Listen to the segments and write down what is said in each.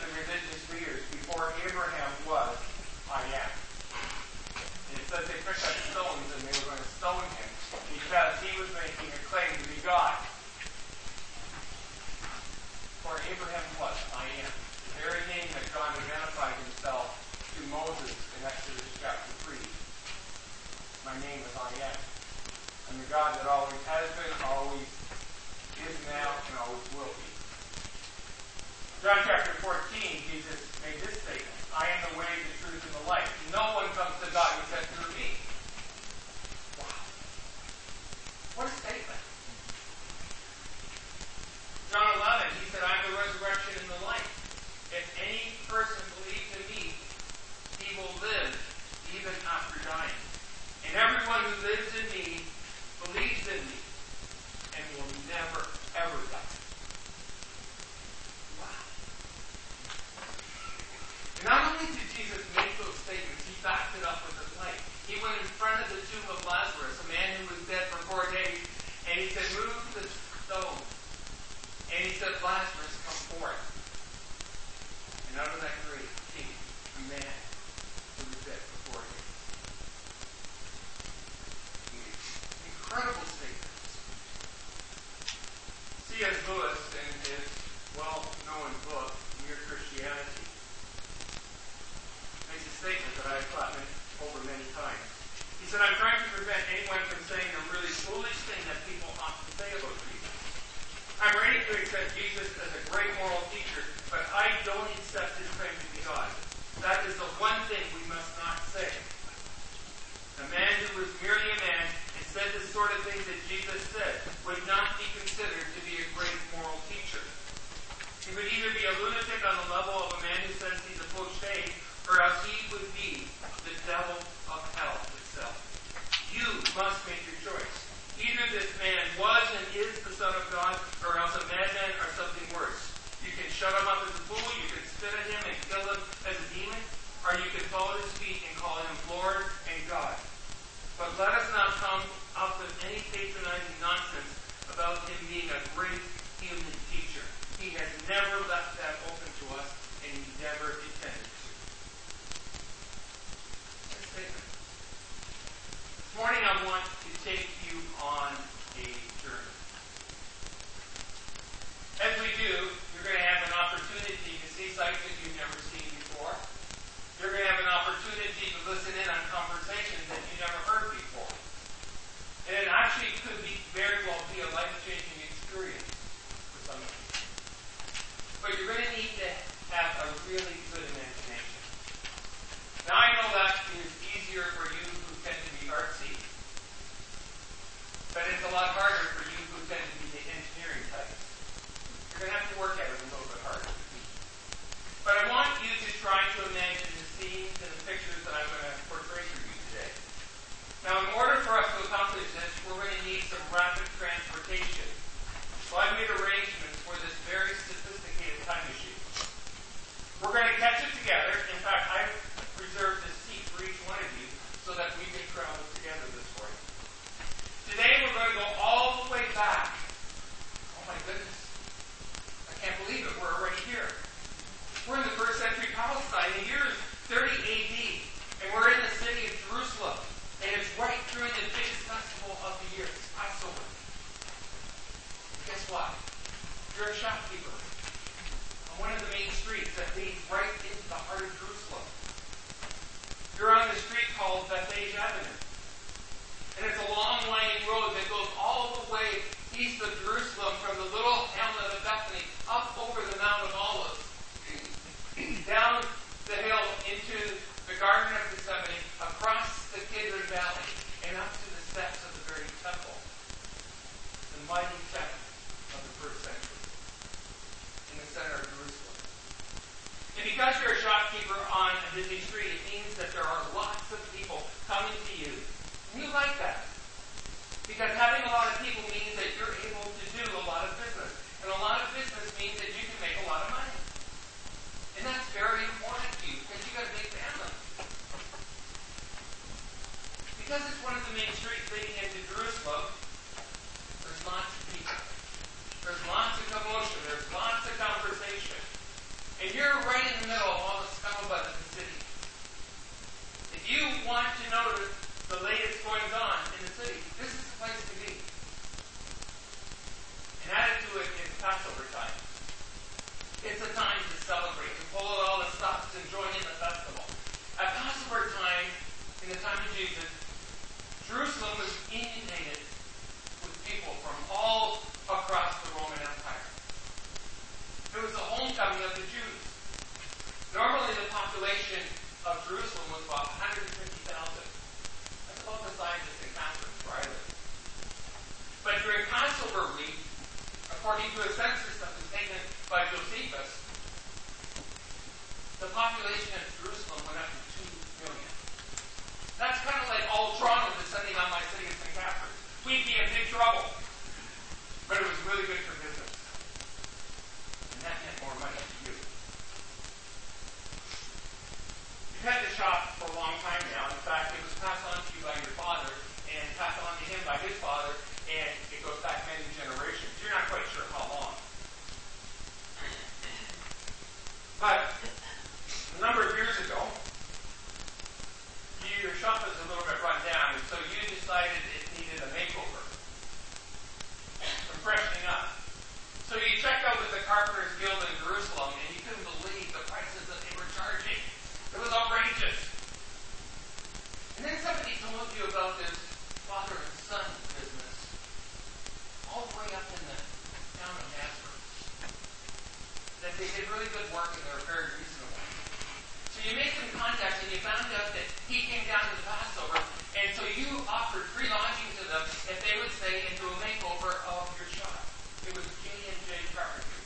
the religious leaders, before Abraham was, I am. And it says they picked up stones and they were going to stone him because he was making a claim to be God. For Abraham was, I am. The very name that God identified himself to Moses in Exodus chapter 3. My name is I am. I'm the God that always has been, always is now, and always will be. John chapter 14, Jesus made this statement. I am the way, the truth, and the life. No one comes to God except through me. Wow. What a statement. John 11, he said, I am the resurrection and the life. If any person believes in me, he will live even after dying. And everyone who lives in me believes in me and will never, ever die. Wow. And not only did Jesus make those statements, he backed it up with his life. He went in front of the tomb of Lazarus, a man who was dead for 4 days, and he said, move the stone. And he said, Lazarus, come forth. And out of that grave came a man who was dead for 4 days. Incredible statements. C.S. Lewis, in his well-known book, Mere Christianity, makes a statement that I've thought over many times. He said, I'm trying to prevent anyone from saying a really foolish thing that people often say about Jesus. I'm ready to accept Jesus as a great moral teacher, but I don't accept his claim to be God. That is the one thing we must not say. A man who was merely a man and said the sort of things that Jesus said would not be considered to be a great moral teacher. He would either be a lunatic on the level of a man who says he's a potshade, or else he would be the devil of hell itself. You must make your choice. Either this man was and is the Son of God, or else a madman or something worse. You can shut him up as a fool, you can spit at him and kill him as a demon, or you can fall at his feet and call him Lord and God. But let us not come up with any patronizing nonsense about him being a great human teacher. He has never left that open to us, and he never intended to. Next statement. This morning I want to take you on a journey. As we do, you're going to have an opportunity to see sights that you've never seen before. You're going to have an opportunity to listen in on conversations that you never heard before. And it actually could very well be a life-changing experience for some of you. But you're going to need to have a really good imagination. Now, I know that is easier for you who tend to be artsy, but it's a lot harder for you who tend to be the engineering types. You're going to have to work at it a little bit harder. But I want you to try to imagine the scenes and the pictures that I'm going to portray for you today. Now, in order for us to accomplish this, we're going to need some rapid transportation. So I've made arrangements for this very sophisticated time machine. We're going to catch it together. In fact, I've reserved a seat for each one of you so that we can travel together this morning. Today, we're going to go all the way back. Oh my goodness. I can't believe it. We're already here. We're in the 1st century Palestine. The year is 30 AD. And we're in the city of Jerusalem. And it's right during the biggest festival of the year. It's Passover. Guess what? You're a shopkeeper on one of the main streets that leads right into the heart of Jerusalem. You're on the street called Bethphage Avenue. And it's a long winding road that goes all the way east of Jerusalem from the little hamlet of Bethany up over the Mount of Olives, down the hill into the Garden of Gethsemane, across the Kidron Valley, and up to the steps of the very temple, the mighty temple of the 1st century, in the center of Jerusalem. And because you're a shopkeeper on a busy street, it means that there are lots of people coming to you. And you like that. Because having a lot of people means that you're able to do a lot of business. And a lot of business means that you can make a lot of money. And that's very important to you, because you've got a big family. Because it's one of the main streets leading into Jerusalem, there's lots of people. There's lots of commotion. There's lots of conversation. And you're right want to know the latest goings on in the city, this is the place to be. And added to it is Passover time. It's a time to celebrate, to pull out all the stops and join in the festival. At Passover time, in the time of Jesus, Jerusalem was inundated with people from all across the Roman Empire. It was the homecoming of the Jews. Normally the population of Jerusalem was about 150,000. That's about the size of St. Catherine's, where I live. But during Passover week, according to a census that was taken by Josephus, the population of Jerusalem went up to 2 million. That's kind of like all Toronto descending on my city of St. Catharines. We'd be in big trouble. But it was really good for business. And that meant more money to you. You've had the shop for a long time now. In fact, it was passed on to you by your father, and passed on to him by his father, and it goes back many generations. You're not quite sure how long. But a number of years ago, your shop was a little bit run down, and so you decided it needed a makeover. Some freshening up. So you checked out with the Carpenters Guild in Jerusalem, and you couldn't believe the prices that they were charging. It was outrageous. And then somebody told you about this father and son business, all the way up in the town of Nazareth. That they did really good work and they were very reasonable. So you made some contacts and you found out that he came down to the Passover, and so you offered free lodging to them if they would stay and do a makeover of your shop. It was J&J Carpentry.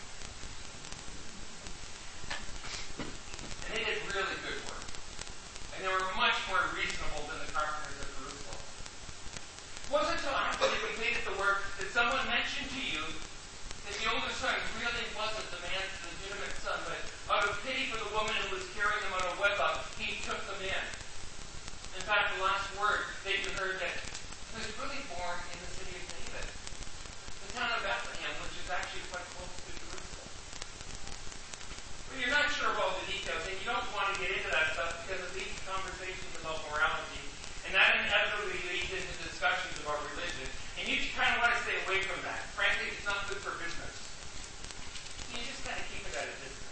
And they did really good work. And they were much more reasonable than the carpenters of Jerusalem. It wasn't until after they completed the work that someone mentioned to you that the older son really wasn't the man's legitimate son, but out of pity for the woman who was carrying them out of wedlock, he took them in. In fact, the last word that you heard that he was really born in the city of David, the town of Bethlehem, which is actually quite close to Jerusalem. But you're not sure of all the details, and you don't want to get into that stuff because it leads to conversations about morality, and that inevitably leads into discussions about religion, and you kind of want to stay away from that. Frankly, it's not good for business. You just kind of keep it at a distance.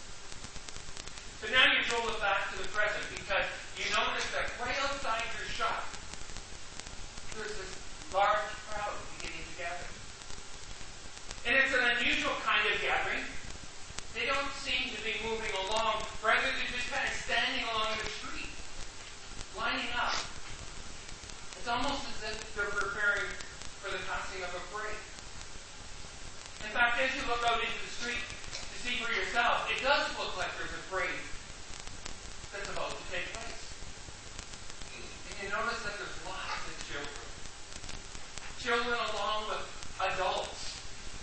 But now you roll it back to the present because you notice that right outside your shop, there's this large crowd beginning to gather. And it's an unusual kind of gathering. They don't seem to be moving along. Rather, they're just kind of standing along the street, lining up. It's almost as if they're preparing for the passing of a parade. In fact, as you look out into the street to see for yourself, it does look like there's a parade that's about to take place. And you notice that there's lots of children. Children along with adults.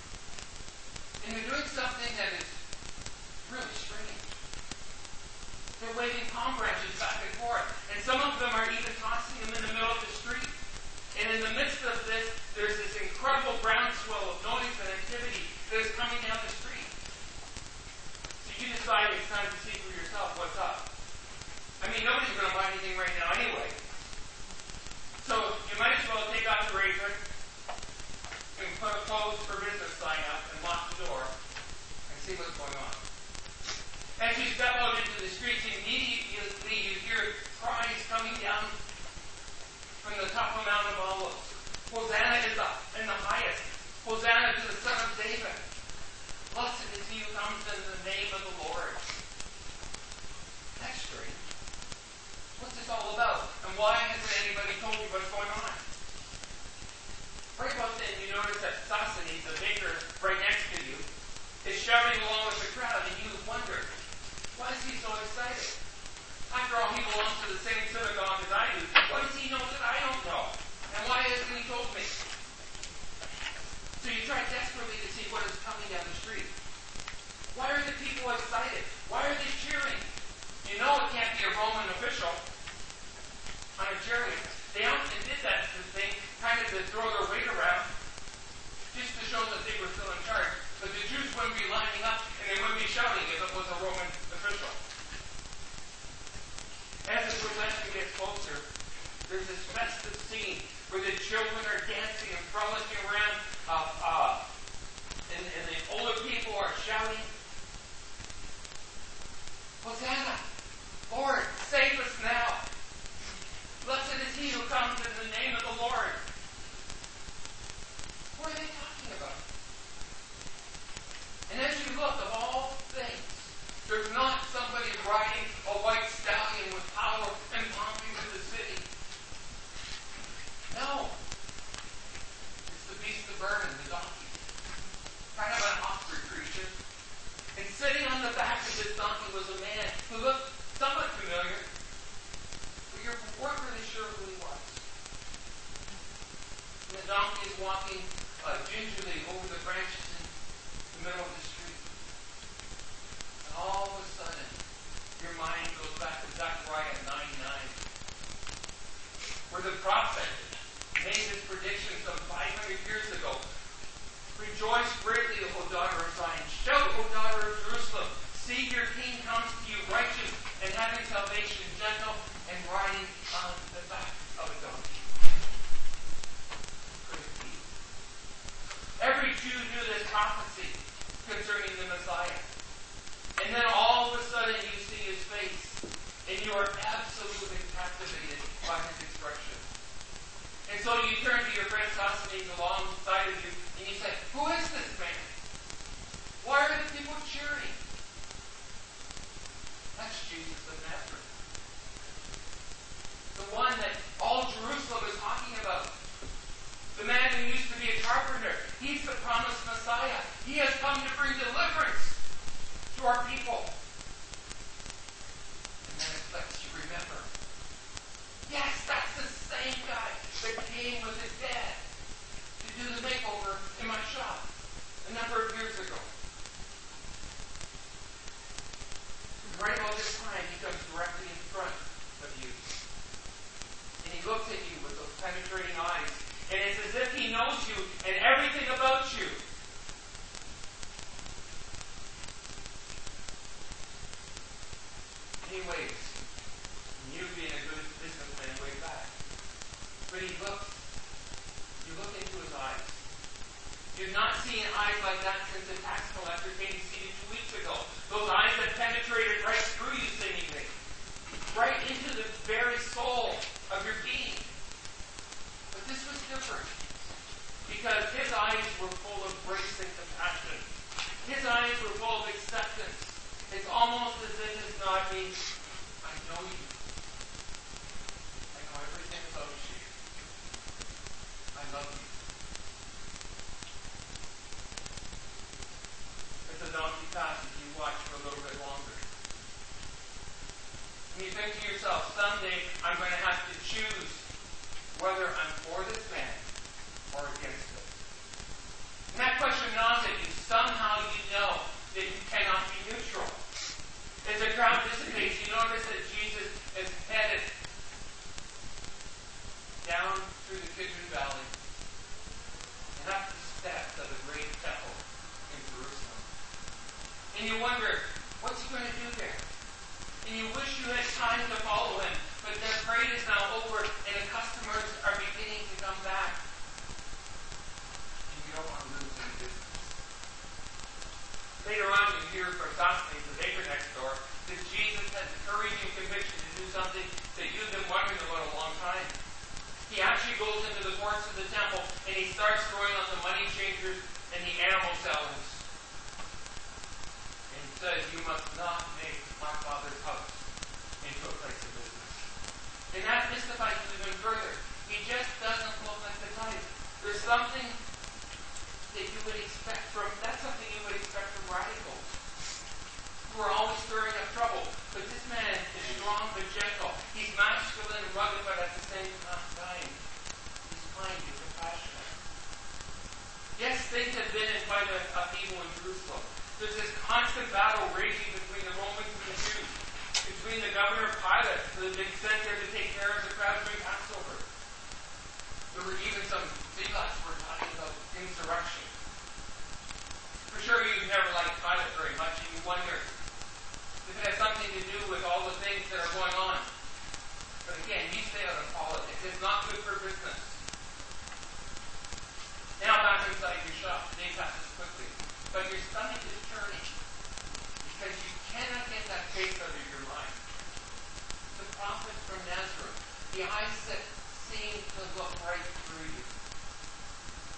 And they're doing something that is really strange. They're waving palm branches back and forth. And some of them are even tossing them in the middle of the street. And in the midst of this, there's this incredible groundswell of noise and activity that is coming down the street. So you decide it's time to see for yourself what's up. I mean, nobody's going to buy anything right now anyway. So you might as well take off your apron and put a closed for business sign up and lock the door and see what's going on. As you step out into the streets, immediately you hear cries coming down from the top of Mount of Olives. Hosanna in the highest. Hosanna to the Son of David. Blessed is he who comes in the name of the Lord. That's strange. What's this all about? And why hasn't anybody told you what's going on? Right about then, you notice that Sosthenes, the baker right next to you, is shouting along with the crowd, and you wonder, why is he so excited? After all, he belongs to the same synagogue as I do. What does he know that I don't know? And why hasn't he told me? So you try desperately to see what is coming down the street. Why are the people excited? Why are they cheering? You know it can't be a Roman official on a chariot. They often did that thing kind of to throw their weight around just to show that they were still in charge. But the Jews wouldn't be lining up and they wouldn't be shouting if it was a Roman official. As the procession gets somebody riding a white stallion with power and pumping to the city. No. It's the beast of burden, the donkey. Kind of an awkward creature. And sitting on the back of this donkey was a man who looked somewhat familiar, but you weren't really sure who he was. And the donkey is walking gingerly over the branches in the middle of the street. And all of a sudden, your mind goes back to Zechariah 9:9, where the prophet made this prediction some 500 years ago. Rejoice greatly, O daughter of Zion. Shout, O daughter of Jerusalem. See, your king comes to you righteous and having salvation, gentle and riding on the back of a donkey. Could it be? Every Jew knew this prophecy concerning the Messiah. And then all of a sudden you see his face, and you are absolutely captivated by his expression. And so you turn to your friend Sosthenes alongside of you, and you say, who is this man? Why are the people cheering? That's Jesus of Nazareth. The one that all Jerusalem is talking about. The man who used to be a carpenter. He's the promised Messiah. He has come to bring deliverance to our people. And then it lets you remember. Yes, that's the same guy that came with his dad to do the makeover in my shop a number of years ago. Right about this time, he comes directly in front of you. And he looks at you with those penetrating eyes. And it's as if he knows you and everything about you. And he waves. And you, being a good businessman, wave back. But he looks. You look into his eyes. You've not seen eyes like that since the tax collector came to see you 2 weeks ago. Those eyes that penetrated right through you seemingly. Right into the very soul of your being. But this was different. Because his eyes were full of grace and compassion. His eyes were full of acceptance. It's almost as if his nod means, I know you. I know everything about you. I love you. As the donkey passes, you watch for a little bit longer. And you think to yourself, someday I'm going to have to choose whether I'm for this man or against it. And that question gnaws at you. Somehow you know that you cannot be neutral. As the crowd dissipates, you notice that Jesus is headed down through the Kidron Valley and up the steps of the great temple in Jerusalem. And you wonder, what's he going to do there? And you wish you had time to follow him, but their parade is now over and the customers are beginning to come back. And you don't want to lose any business. Later on, you hear from Sosthenes, the baker next door, that Jesus has the courage and conviction to do something that you've been wondering about a long time. He actually goes into the courts of the temple and he starts throwing out the money changers and the animal sellers. And he says, you must not make my Father's house into a place of business. And that mystifies you even further. He just doesn't look like the type. There's something that you would expect that's something you would expect from radicals who are always stirring up trouble. But this man is strong but gentle. He's masculine and rugged, but at the same time, he's kind and compassionate. Yes, things have been in quite a upheaval in Jerusalem. There's this constant battle raging between the Romans and the Jews, between the governor Pilate, who had been sent there to take care of the crowd during Passover. There were even some zealots who were talking about insurrection. For sure, you've never liked Pilate very much, and you wonder if it has something to do with all the things that are going on. But again, you stay out of politics. It's not good for business. Now back inside your shop. The day passes quickly. But your stomach is turning because you cannot get that face out of your mind. The prophet from Nazareth, the eyes that seem to look right through you.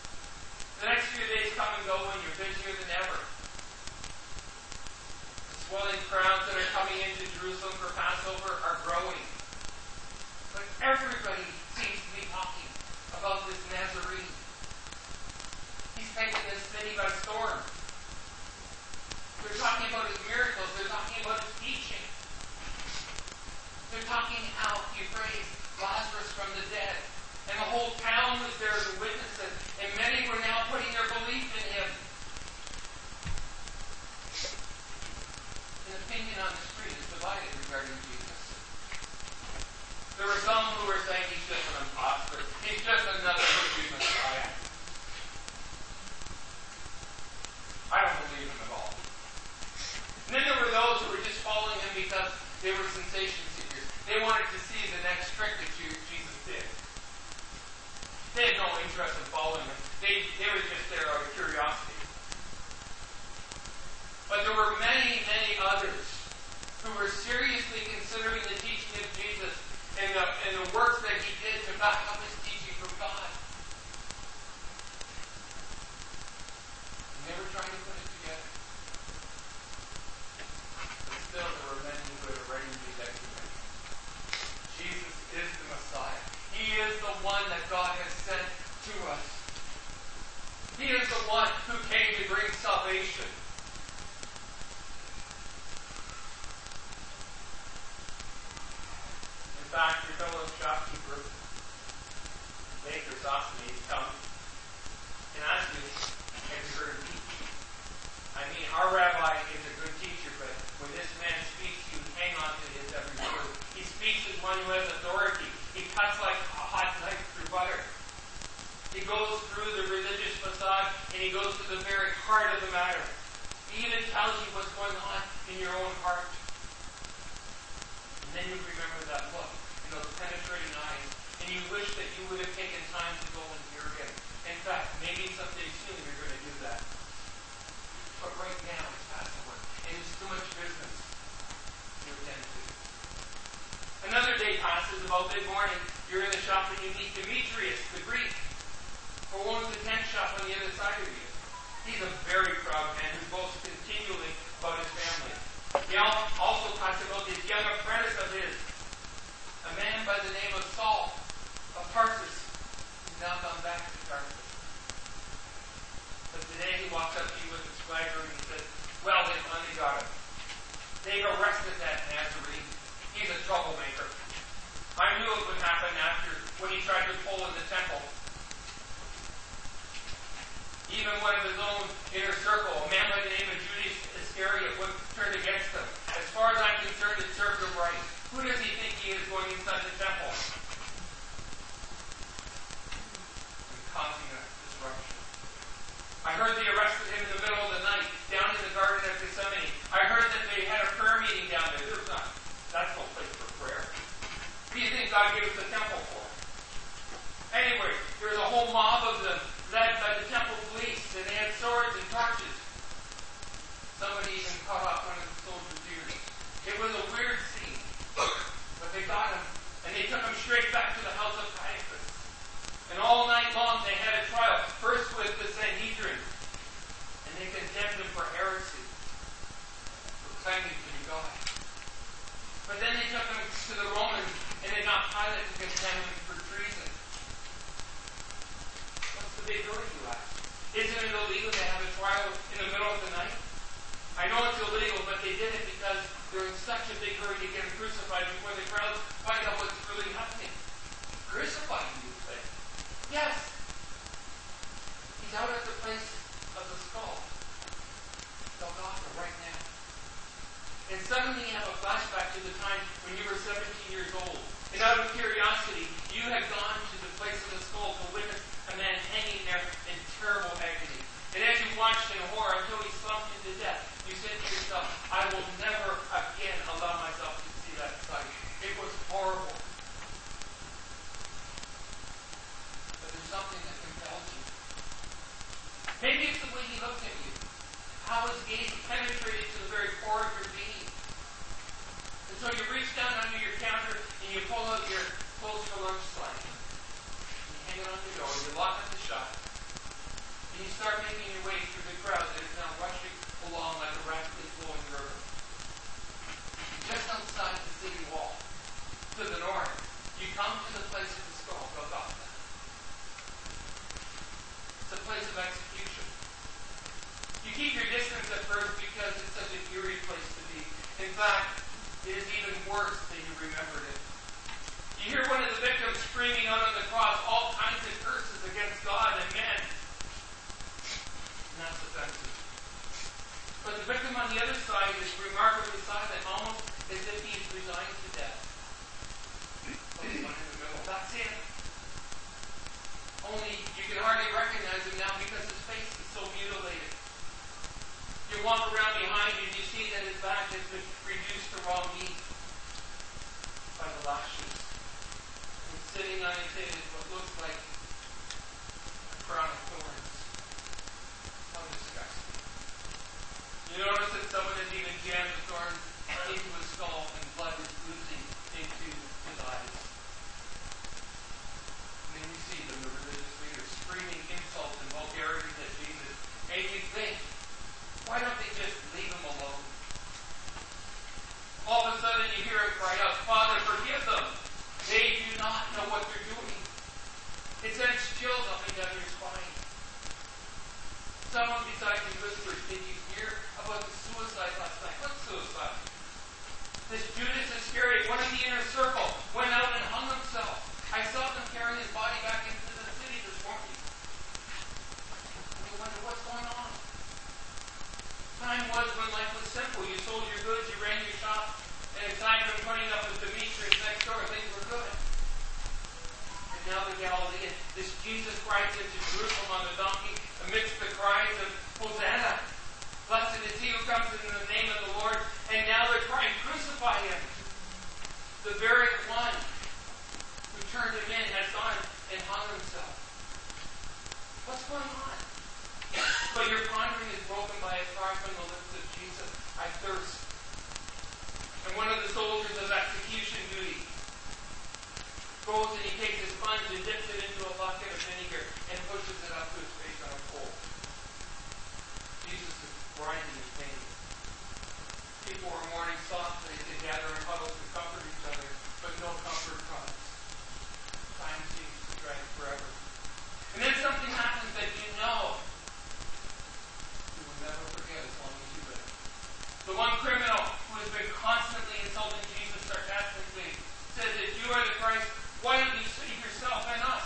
The next few days come and go and you're busier than ever. The swelling crowds that are coming into Jerusalem for Passover are growing. But everybody seems to be talking about this Nazarene. He's taken this city by storm. They're talking about his miracles. They're talking about his teaching. They're talking how he raised Lazarus from the dead. And the whole town was there to witness it. And many were now putting their belief in him. An opinion on the street is divided regarding Jesus. There were some who were saying he's just an imposter. He's just another would-be Messiah. I don't believe him at all. And then there were those who were just following him because they were sensation seekers. They wanted to see the next trick that Jesus did. They had no interest in following him. They were just there out of curiosity. But there were many, many others who were seriously considering the teaching of Jesus and the works that he did to back up his teaching from God. And they were trying to put it together. But still, there were many who had already rejected him. Jesus is the Messiah. He is the one that God has sent to us. He is the one who came to bring salvation. In fact, your fellow shopkeeper, baker, Sosthenes, come and ask you, have you heard him teach? I mean, our rabbi is a good teacher, but when this man speaks, you hang on to his every word. He speaks as one who has authority. He cuts like a hot knife through butter. He goes through the religious facade, and he goes to the very heart of the matter. He even tells you what's going on in your own heart. And then you remember that look and those penetrating eyes, and you wish that you would have taken time to go and hear him. In fact, maybe someday soon you're going to do that. But right now it's Passover, and it's too much business to attend to. Another day passes, about mid-morning, you're in the shop and you meet Demetrius, the Greek, who owns the tent shop on the other side of you. He's a very proud man who boasts continually about his family. He also talks about this young apprentice of his, a man by the name of Saul of Tarsus, who's now gone back to Tarsus. But today he walks up to you with a swagger and he says, well, they finally got him. They arrested that Nazarene. He's a troublemaker. I knew it would happen after when he tried to pull in the temple. Even one of his own inner circle, a man by the name of Judas Iscariot, would turn against him. As far as I'm concerned, it served him right. Who does he think he is going inside the temple? And causing a disruption. I heard they arrested him in the middle of the night, down in the Garden of Gethsemane. I heard that they had a prayer meeting down there. That's no place for prayer. What do you think God gave us the temple for? Anyway, there was a whole mob of them led by the temple police, and they had swords and torches. Somebody even cut off one of the soldiers' ears. It was a weird scene, but they got him, and they took him straight back to the house of Caiaphas. And all night long they had a trial, first with the Sanhedrin, and they condemned him for heresy, for claiming to be God. But then they took him to the Romans, and they got Pilate to condemn him for treason. What's the big hurry, you ask? Isn't it illegal to have a trial in the middle of the night? I know it's illegal, but they did it because they're in such a big hurry to get him crucified before the crowds find out what's really happening. Crucified, you say? Yes. He's out at the place of the skull. Golgotha right now. And suddenly you have a flashback to the time when you were 17 years old. And out of curiosity, you had gone to the place of the skull to witness a man hanging there in terrible agony. And as you watched in horror until he slumped into death, you said to yourself, I will never again allow myself to see that sight. It was horrible. But there's something that compels you. Maybe it's the way he looked at you. How his gaze penetrated to the very core of your being. And so you reach down under your counter and you pull out your clothes for lunch slang. You hang it on the door, you lock up the shop, and you start making your way through the crowd that is now rushing along like a rapidly flowing river. you hear him cry out, Father, forgive them. They do not know what they're doing. It sends chills up and down your spine. Someone beside you whispers, did you hear about the suicide last night? What suicide? This Judas Iscariot, one of the inner circle, went out and hung himself. I saw them carrying his body back into the city this morning. You wonder what's going on. Time was when life was simple. You sold your goods, you ran your shop, and aside from putting up with Demetrius next door, things were good. And now the Galilean, this Jesus rides into Jerusalem on the donkey amidst the cries of Hosanna. Blessed is he who comes in the name of the Lord. And now they're crying, crucify him. The very one who turned him in has gone and hung himself. What's going on? But your pondering is broken by a cry from the lips of Jesus, I thirst. And one of the soldiers of execution duty goes and he takes a sponge and dips it into a bucket of vinegar and pushes it up to his face on a pole. Jesus is grinding his pain. People are mourning softly as they gather in huddles to comfort each other, but no comfort comes. Time seems to drag forever. And then something happens that you know you will never forget as long as you live. The one criminal who has been constantly insulting Jesus sarcastically says, if you are the Christ, why don't you save yourself and us?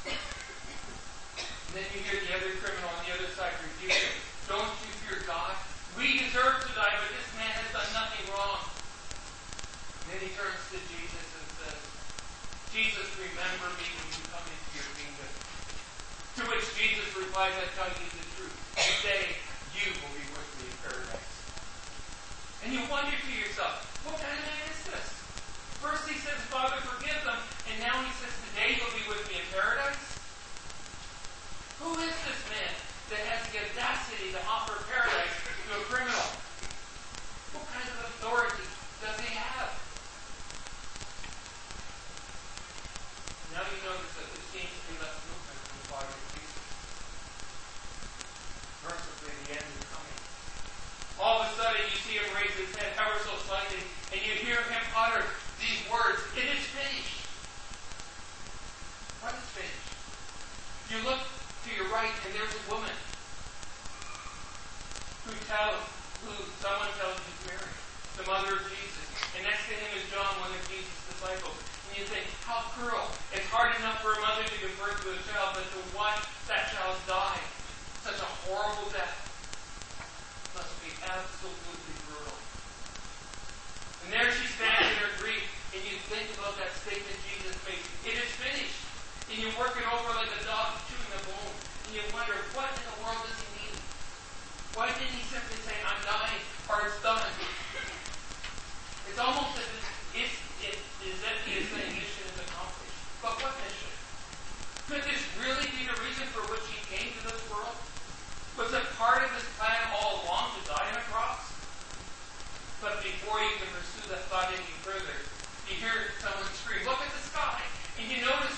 And then you hear the other criminal on the other side rebuke him. Don't you fear God? We deserve to die, but this man has done nothing wrong. And then he turns to Jesus and says, Jesus, remember me when you come into your kingdom. To which Jesus replies, I tell you the truth. Today you will be with me in paradise. And you wonder to yourself, what kind of man is this? First he says, Father, forgive them. And now he says, today you'll be with me in paradise. Who is this man that has the audacity to offer paradise to a criminal? What kind of authority does he have? Now you notice that there seems to be less movement from the body of Jesus. Mercifully, the end is coming. All of a sudden, you see him raise his head ever so slightly, and you hear him utter these words, it is finished. What is finished? You look to your right, and there's a woman who someone tells is Mary, the mother of Jesus. And next to him is John, one of Jesus' disciples. And you think, how cruel. It's hard enough for a mother to give birth to a child, but to watch that child die, such a horrible death, must be absolutely brutal. And there she stands in her grief, and you think about that statement Jesus made, it is finished. And you work it over like a dog chewing a bone. And you wonder, what in the world does he mean? Why didn't he simply say, I'm dying, or it's done? It's almost as if he is saying mission is accomplished. But what mission? Could this really be the reason for which he came to this world? Was it part of his plan all along to die on a cross? But before you can pursue that thought any further, you hear someone scream, look at the sky! And you notice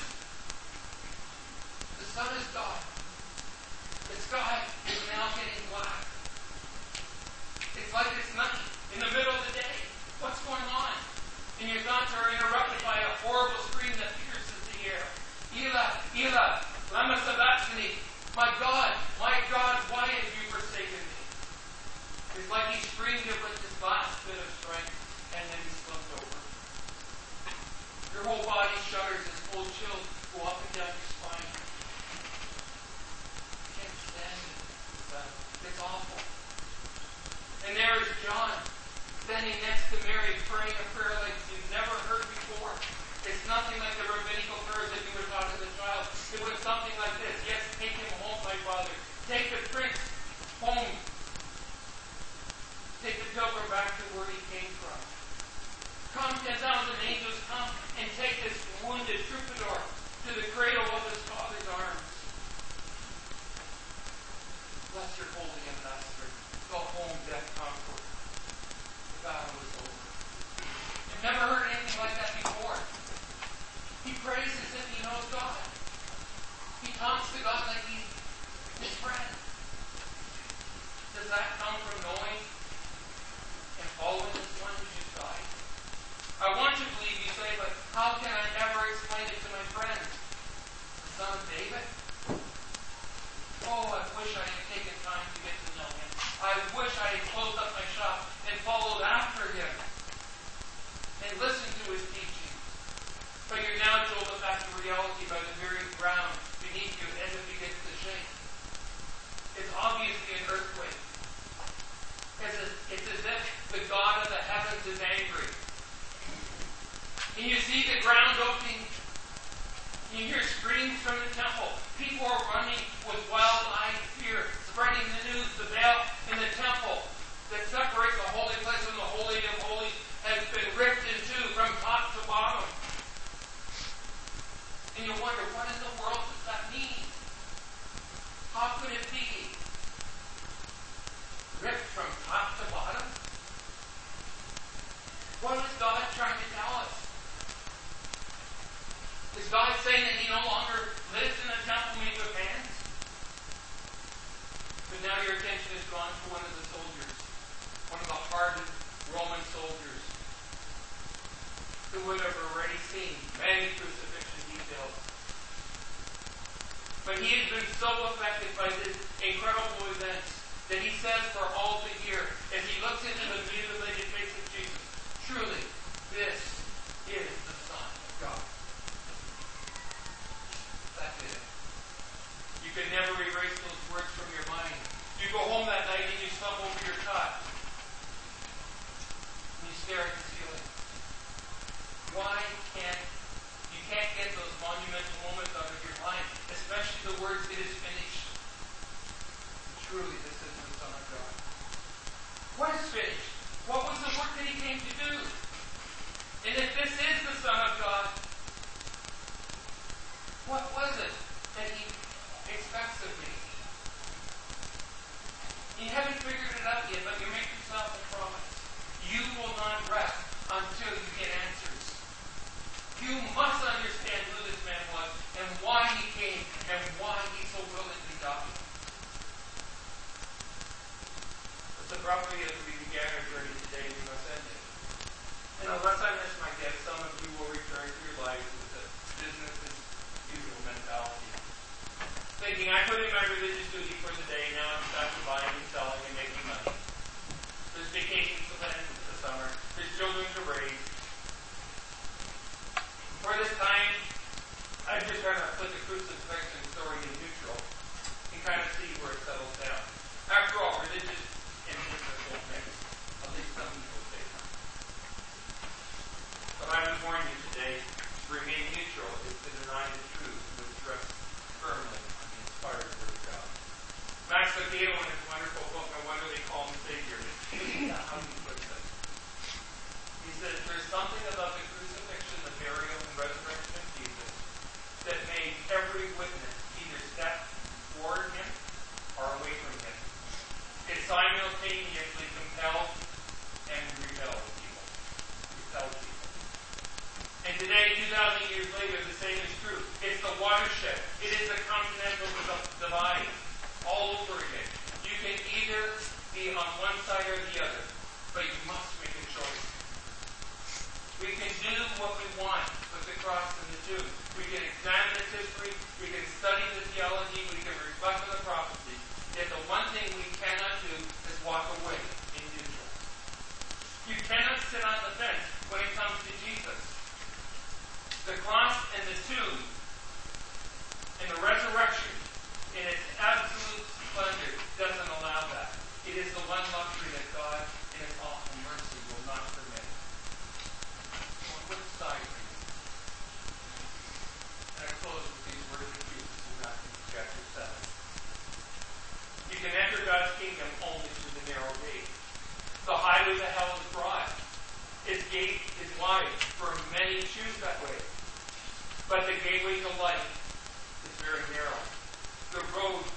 the sun is gone. The sky is now getting black. It's like it's night in the middle of the day. What's going on? And your thoughts are interrupted by a horrible scream that pierces the air. Eli, Eli, lama sabachthani. My God, why have you forsaken me? It's like he screamed it with his last bit of strength, and then he slumped over. Your whole body shudders as cold chills go up and down your spine. You can't stand it. It's awful. And there is John, standing next to Mary, praying a prayer like you've never heard before. It's nothing like the rabbinical prayers that you were taught as a child. It was something like this. Yes, take him home, my Father. Take the prince home. Take the pilgrim back to where he came from. Come, 10,000 angels, come and take this wounded troubadour to the cradle of his father's arms. Bless your holy ambassador. Go home, death conqueror. The battle is over. I've never heard anything like that before. He prays as if he knows God. He talks to God like he's his friend. Does that come from knowing and following this one who just died? And you see the ground opening. And you hear screams from the temple. People are running with wild-eyed fear, spreading the news. The veil in the temple that separates the holy place from the Holy of Holies has been ripped in two from top to bottom. And you wonder, what in the world does that mean? How could it be? Ripped from top to bottom? What is God trying to tell us? Is God saying that He no longer lives in a temple made with hands? But now your attention is drawn to one of the soldiers, one of the hardened Roman soldiers, who would have already seen many crucifixion details. But he has been so affected by this incredible events that he says for all to hear, as he looks into the mutilated face of Jesus, truly, this is the Son of God. That's it. You can never erase those words from your mind. You go home that night and you stumble over your cot. And you stare at the ceiling. Why can't get those monumental moments out of your mind, especially the words, "It is finished." Truly, this is the Son of God. What is finished? What was the work that He came to do? And if this is the Son of God, what was it that He expects of me? You haven't figured it out yet, but you make yourself a promise. You will not rest until you get answers. You must understand who this man was and why he came and why he so willingly died. As abruptly as we began our journey today, we must end it. And unless I miss my guess, some of you will return to your lives with a business as usual mentality. Thinking, I put in my religious duty for the day, now I'm stuck to buying and selling and making money. There's vacations to plan for the summer. There's children to raise. For this time, I'm just trying to put the crucifixion story in neutral and kind of see where it settles down. After all, religious and business don't mix. At least some people say that. But I would warn you today, to remain neutral is to deny the truth and to trust firmly on the inspired word of God. Max Lucado, in his wonderful book, No Wonder They Call Him Savior, how he puts it. He says, there's something about the crucifixion, the burial, and resurrection of Jesus that made every witness either step toward Him or away from Him. It simultaneously compelled and repelled people. And today, 2,000 years later, the same is true. It's the watershed. It is the continental divide all over again. You can either be on one side or the other, but you must make a choice. We can do what we want with the cross and the tomb. We can examine its history. We can study the theology. We can reflect on the prophecy. Yet the one thing we cannot do is walk away in neutral. You cannot sit on the fence when it comes to Jesus. The cross and the tomb and the resurrection in its absolute splendor doesn't allow that. It is the one luxury that God in His awful mercy will not permit. On which side are you? And I close with these words of Jesus in Matthew chapter 7. You can enter God's kingdom only through the narrow gate. The highway to hell is broad. Its gate is wide, for many choose that way. But the gateway to life is very narrow. The road